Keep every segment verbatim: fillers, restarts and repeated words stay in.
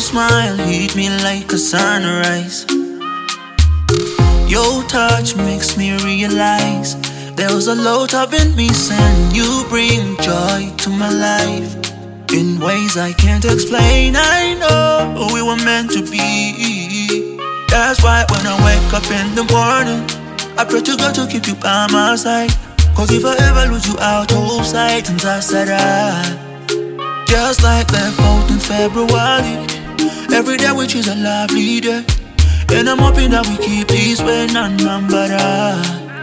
smile hit me like a sunrise. Your touch makes me realize there's a lot I've been missing. You bring joy to my life in ways I can't explain. I know we were meant to be. That's why when I wake up in the morning, I pray to God to keep you by my side. Cause if I ever lose you out of sight, and I said I, just like that fourth in February, every day which is a lovely day. And I'm hoping that we keep this way, nanambara.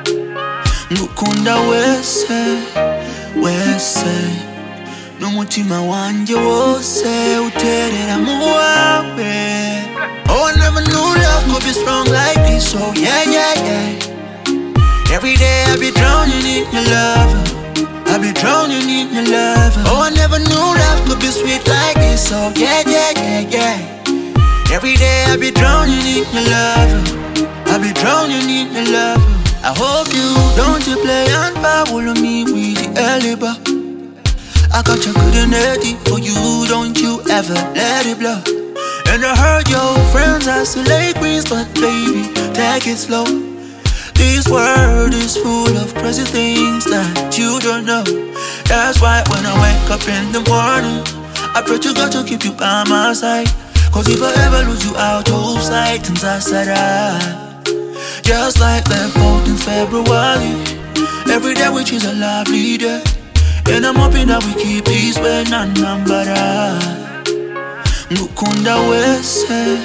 Ngukunda wese, wese Numutima wanje wose, uterera muwawe. Oh, I never knew love could be strong like this, so yeah, yeah, yeah. Every day I be drowning in your love, I be drowning in your love. Oh, I never knew love could be sweet like this, so yeah, yeah, yeah, yeah. Every day I be drowning in your love, I be drowning in your love. I hope you don't you play and foul me with the alibi. I got your good energy for you, don't you ever let it blow. And I heard your friends isolate queens, but baby, take it slow. This world is full of crazy things that you don't know. That's why when I wake up in the morning, I pray to God to keep you by my side. Cause if I ever lose you out of sight, and I said I, just like that fourth in February, every day which is a lovely day. And I'm hoping that we keep this way, nanambara. Ngukunda wese,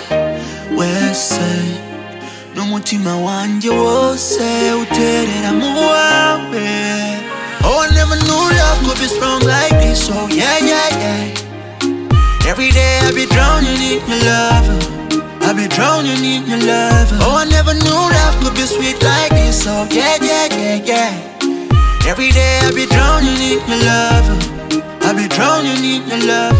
wese Numutima wanje wose, uterera muwawe. Oh, I never knew love could be strong like this, so yeah, yeah, yeah. Every day I be drowning in your love, I be drowning in your love. Oh, I never knew love could be sweet like this, so yeah, yeah, yeah, yeah. Every day I be drowning in your love, I be drowning in your love.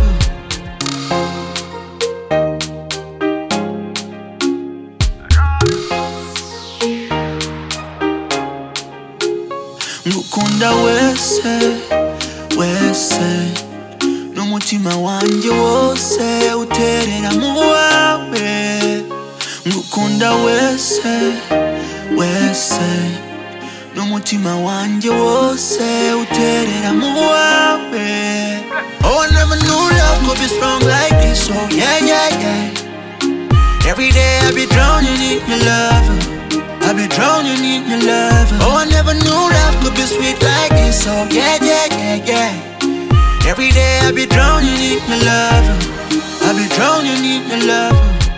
Ngukunda wese, wese Numutima wanje wose, uterera muwawe. Ngukunda wese, wese Numutima wanje wose, uterera muwawe. Oh, I never knew love could be strong like this, so yeah, yeah, yeah. Every day I be drowning in your love, I be drowning in your love. Oh, I never knew love could be sweet like this, so yeah, yeah, yeah, yeah. Every day I be drowning in your love, I be drowning in your love.